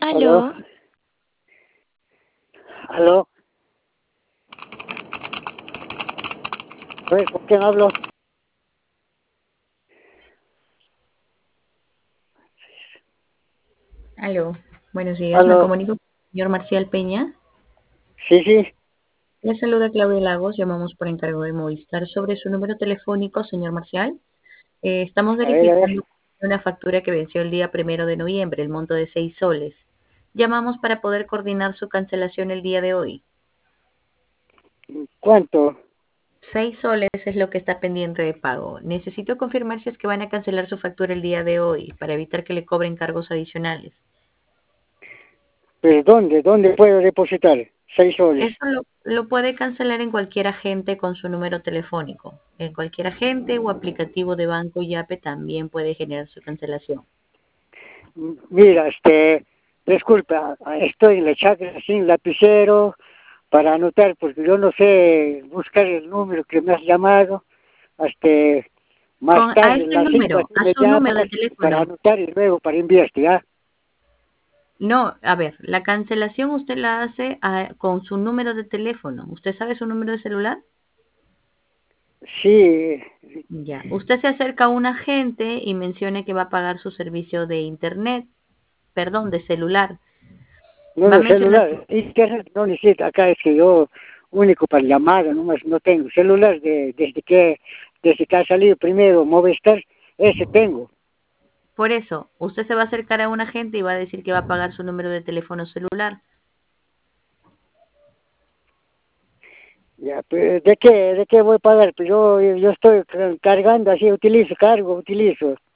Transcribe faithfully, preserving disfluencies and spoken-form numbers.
¿Aló? Aló, ¿Aló? A ver, ¿con quién hablo? aló, buenos días, me ¿Aló? comunico con el señor Marcial Peña. Sí, sí. Le saluda Claudia Lagos, llamamos por encargo de Movistar sobre su número telefónico, señor Marcial. Eh, estamos A ver, a ver. verificando una factura que venció el día primero de noviembre, el monto de seis soles. Llamamos para poder coordinar su cancelación el día de hoy. ¿Cuánto? Seis soles es lo que está pendiente de pago. Necesito confirmar si es que van a cancelar su factura el día de hoy para evitar que le cobren cargos adicionales. ¿Pero dónde? ¿Dónde puedo depositar? Seis soles. Eso lo, lo puede cancelar en cualquier agente con su número telefónico. En cualquier agente o aplicativo de Banco Yape también puede generar su cancelación. M- Mira, este, disculpa, estoy en la chacra sin lapicero para anotar, porque yo no sé buscar el número que me has llamado. Este, más Con, a tarde, este las cinco, número, así a me su número de llamas para teléfono. anotar y luego para enviarte, ¿ya? No, a ver, la cancelación usted la hace a- con su número de teléfono. ¿Usted sabe su número de celular? Sí, Ya. Usted se acerca a un agente y mencione que va a pagar su servicio de internet, perdón, de celular. no Va a de mencionar celular, internet no necesito, acá es que yo único para llamada, nomás no tengo celular de, desde que desde que ha salido primero Movistar, ese tengo. por eso, usted se va a acercar a un agente y va a decir que va a pagar su número de teléfono celular. Ya, pues, ¿de qué, de qué voy a pagar? Pues yo, yo estoy ca- cargando así, utilizo, cargo, utilizo.